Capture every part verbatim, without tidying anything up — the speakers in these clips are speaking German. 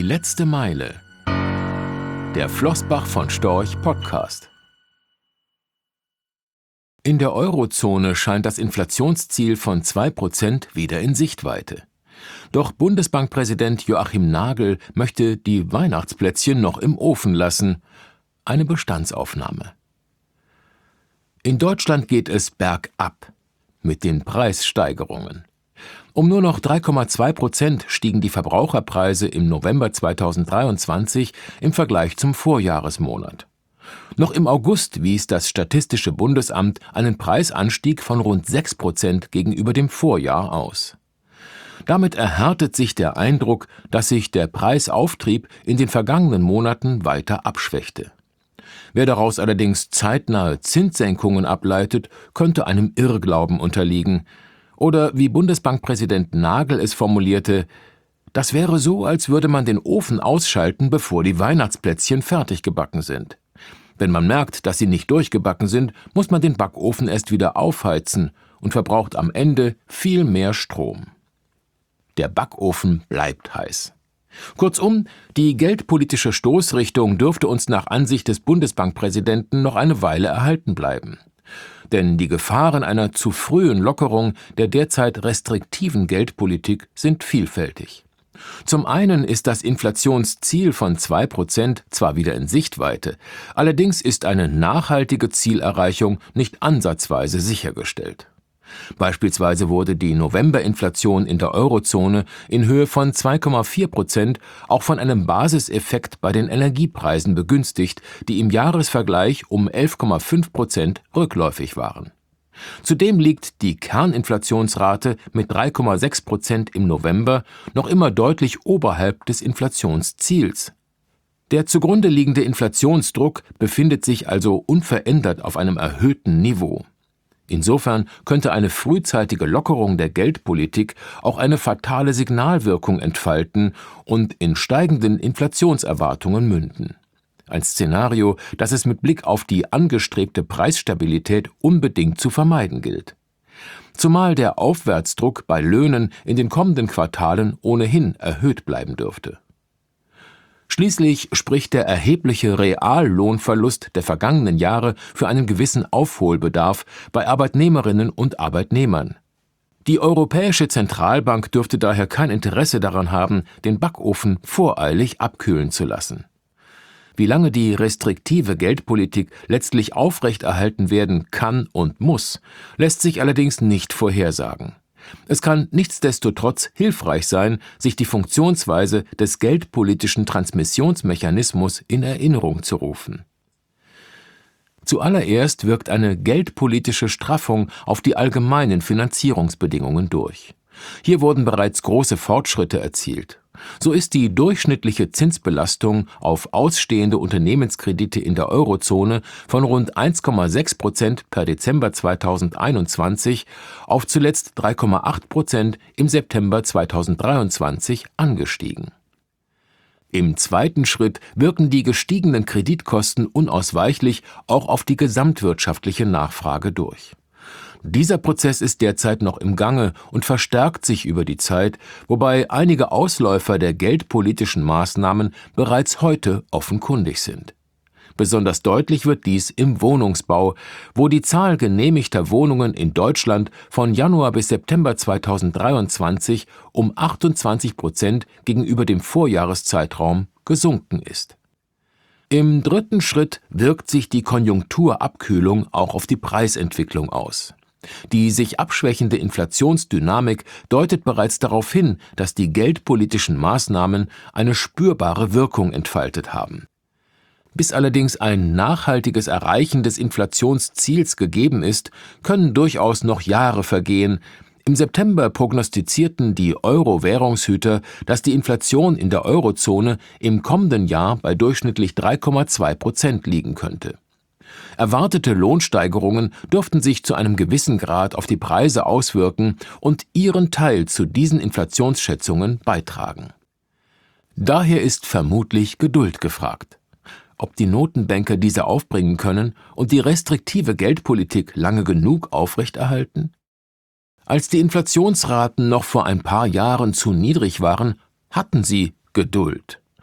letzte Meile. Der Flossbach von Storch Podcast. In der Eurozone scheint das Inflationsziel von zwei Prozent wieder in Sichtweite. Doch Bundesbankpräsident Joachim Nagel möchte die Weihnachtsplätzchen noch im Ofen lassen. Eine Bestandsaufnahme. In Deutschland geht es bergab mit den Preissteigerungen. Um nur noch drei Komma zwei Prozent stiegen die Verbraucherpreise im November zweitausenddreiundzwanzig im Vergleich zum Vorjahresmonat. Noch im August wies das Statistische Bundesamt einen Preisanstieg von rund sechs Prozent gegenüber dem Vorjahr aus. Damit erhärtet sich der Eindruck, dass sich der Preisauftrieb in den vergangenen Monaten weiter abschwächte. Wer daraus allerdings zeitnahe Zinssenkungen ableitet, könnte einem Irrglauben unterliegen. Oder wie Bundesbankpräsident Nagel es formulierte, das wäre so, als würde man den Ofen ausschalten, bevor die Weihnachtsplätzchen fertig gebacken sind. Wenn man merkt, dass sie nicht durchgebacken sind, muss man den Backofen erst wieder aufheizen und verbraucht am Ende viel mehr Strom. Der Backofen bleibt heiß. Kurzum, die geldpolitische Stoßrichtung dürfte uns nach Ansicht des Bundesbankpräsidenten noch eine Weile erhalten bleiben. Denn die Gefahren einer zu frühen Lockerung der derzeit restriktiven Geldpolitik sind vielfältig. Zum einen ist das Inflationsziel von zwei Prozent zwar wieder in Sichtweite, allerdings ist eine nachhaltige Zielerreichung nicht ansatzweise sichergestellt. Beispielsweise wurde die Novemberinflation in der Eurozone in Höhe von zwei Komma vier Prozent auch von einem Basiseffekt bei den Energiepreisen begünstigt, die im Jahresvergleich um elf Komma fünf Prozent rückläufig waren. Zudem liegt die Kerninflationsrate mit drei Komma sechs Prozent im November noch immer deutlich oberhalb des Inflationsziels. Der zugrunde liegende Inflationsdruck befindet sich also unverändert auf einem erhöhten Niveau. Insofern könnte eine frühzeitige Lockerung der Geldpolitik auch eine fatale Signalwirkung entfalten und in steigenden Inflationserwartungen münden. Ein Szenario, das es mit Blick auf die angestrebte Preisstabilität unbedingt zu vermeiden gilt. Zumal der Aufwärtsdruck bei Löhnen in den kommenden Quartalen ohnehin erhöht bleiben dürfte. Schließlich spricht der erhebliche Reallohnverlust der vergangenen Jahre für einen gewissen Aufholbedarf bei Arbeitnehmerinnen und Arbeitnehmern. Die Europäische Zentralbank dürfte daher kein Interesse daran haben, den Backofen voreilig abkühlen zu lassen. Wie lange die restriktive Geldpolitik letztlich aufrechterhalten werden kann und muss, lässt sich allerdings nicht vorhersagen. Es kann nichtsdestotrotz hilfreich sein, sich die Funktionsweise des geldpolitischen Transmissionsmechanismus in Erinnerung zu rufen. Zuallererst wirkt eine geldpolitische Straffung auf die allgemeinen Finanzierungsbedingungen durch. Hier wurden bereits große Fortschritte erzielt. So ist die durchschnittliche Zinsbelastung auf ausstehende Unternehmenskredite in der Eurozone von rund eins Komma sechs Prozent per Dezember zweitausendeinundzwanzig auf zuletzt drei Komma acht Prozent im September zweitausenddreiundzwanzig angestiegen. Im zweiten Schritt wirken die gestiegenen Kreditkosten unausweichlich auch auf die gesamtwirtschaftliche Nachfrage durch. Dieser Prozess ist derzeit noch im Gange und verstärkt sich über die Zeit, wobei einige Ausläufer der geldpolitischen Maßnahmen bereits heute offenkundig sind. Besonders deutlich wird dies im Wohnungsbau, wo die Zahl genehmigter Wohnungen in Deutschland von Januar bis September zweitausenddreiundzwanzig um achtundzwanzig Prozent gegenüber dem Vorjahreszeitraum gesunken ist. Im dritten Schritt wirkt sich die Konjunkturabkühlung auch auf die Preisentwicklung aus. Die sich abschwächende Inflationsdynamik deutet bereits darauf hin, dass die geldpolitischen Maßnahmen eine spürbare Wirkung entfaltet haben. Bis allerdings ein nachhaltiges Erreichen des Inflationsziels gegeben ist, können durchaus noch Jahre vergehen. Im September prognostizierten die Euro-Währungshüter, dass die Inflation in der Eurozone im kommenden Jahr bei durchschnittlich drei Komma zwei Prozent liegen könnte. Erwartete Lohnsteigerungen dürften sich zu einem gewissen Grad auf die Preise auswirken und ihren Teil zu diesen Inflationsschätzungen beitragen. Daher ist vermutlich Geduld gefragt. Ob die Notenbanker diese aufbringen können und die restriktive Geldpolitik lange genug aufrechterhalten? Als die Inflationsraten noch vor ein paar Jahren zu niedrig waren, hatten sie Geduld.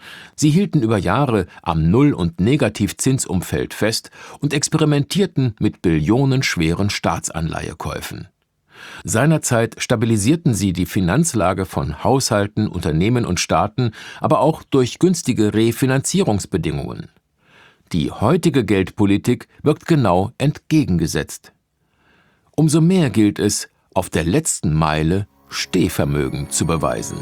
Sie hielten über Jahre am Null- und Negativzinsumfeld fest und experimentierten mit billionenschweren Staatsanleihekäufen. Seinerzeit stabilisierten sie die Finanzlage von Haushalten, Unternehmen und Staaten, aber auch durch günstige Refinanzierungsbedingungen. Die heutige Geldpolitik wirkt genau entgegengesetzt. Umso mehr gilt es, auf der letzten Meile Stehvermögen zu beweisen.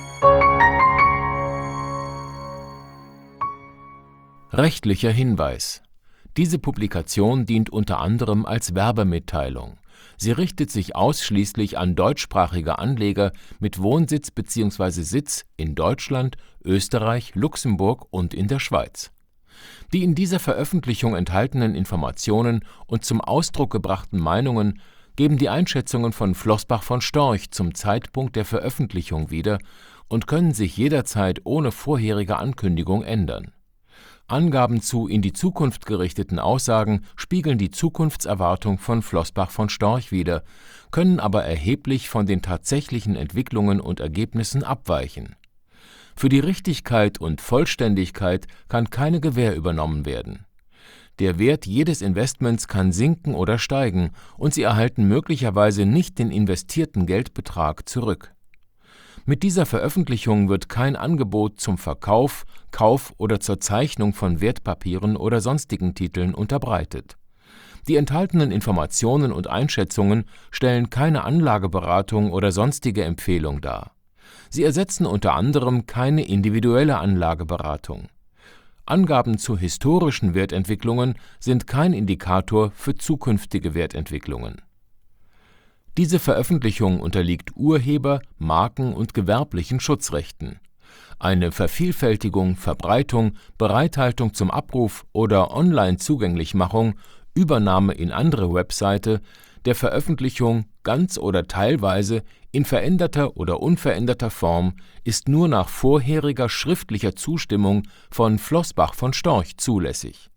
Rechtlicher Hinweis: Diese Publikation dient unter anderem als Werbemitteilung. Sie richtet sich ausschließlich an deutschsprachige Anleger mit Wohnsitz bzw. Sitz in Deutschland, Österreich, Luxemburg und in der Schweiz. Die in dieser Veröffentlichung enthaltenen Informationen und zum Ausdruck gebrachten Meinungen geben die Einschätzungen von Floßbach von Storch zum Zeitpunkt der Veröffentlichung wieder und können sich jederzeit ohne vorherige Ankündigung ändern. Angaben zu in die Zukunft gerichteten Aussagen spiegeln die Zukunftserwartung von Floßbach von Storch wider, können aber erheblich von den tatsächlichen Entwicklungen und Ergebnissen abweichen. Für die Richtigkeit und Vollständigkeit kann keine Gewähr übernommen werden. Der Wert jedes Investments kann sinken oder steigen, und Sie erhalten möglicherweise nicht den investierten Geldbetrag zurück. Mit dieser Veröffentlichung wird kein Angebot zum Verkauf, Kauf oder zur Zeichnung von Wertpapieren oder sonstigen Titeln unterbreitet. Die enthaltenen Informationen und Einschätzungen stellen keine Anlageberatung oder sonstige Empfehlung dar. Sie ersetzen unter anderem keine individuelle Anlageberatung. Angaben zu historischen Wertentwicklungen sind kein Indikator für zukünftige Wertentwicklungen. Diese Veröffentlichung unterliegt Urheber-, Marken- und gewerblichen Schutzrechten. Eine Vervielfältigung, Verbreitung, Bereithaltung zum Abruf oder Online-Zugänglichmachung, Übernahme in andere Webseite, der Veröffentlichung ganz oder teilweise in veränderter oder unveränderter Form ist nur nach vorheriger schriftlicher Zustimmung von Floßbach von Storch zulässig.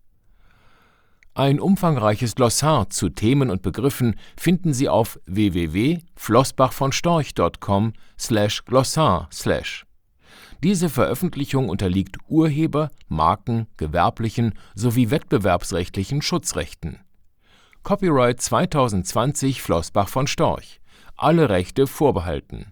Ein umfangreiches Glossar zu Themen und Begriffen finden Sie auf w w w punkt floßbachvonstorch punkt com slash glossar slash. Diese Veröffentlichung unterliegt Urheber-, Marken-, gewerblichen sowie wettbewerbsrechtlichen Schutzrechten. Copyright zwanzig zwanzig Floßbach von Storch. Alle Rechte vorbehalten.